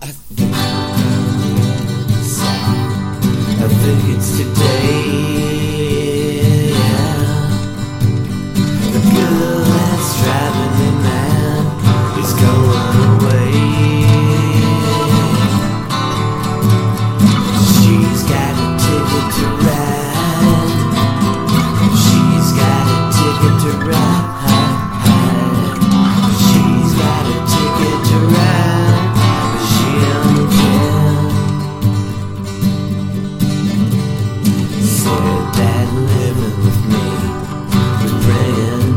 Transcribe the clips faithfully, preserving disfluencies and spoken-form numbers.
I think it's today. The girl that's driving me mad is going away. She's got a ticket to ride. She's got a ticket to ride. She's got a ticket to ride, but she don't care. Said that living with me was bringing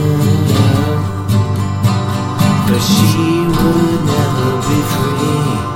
down, but she would never be free.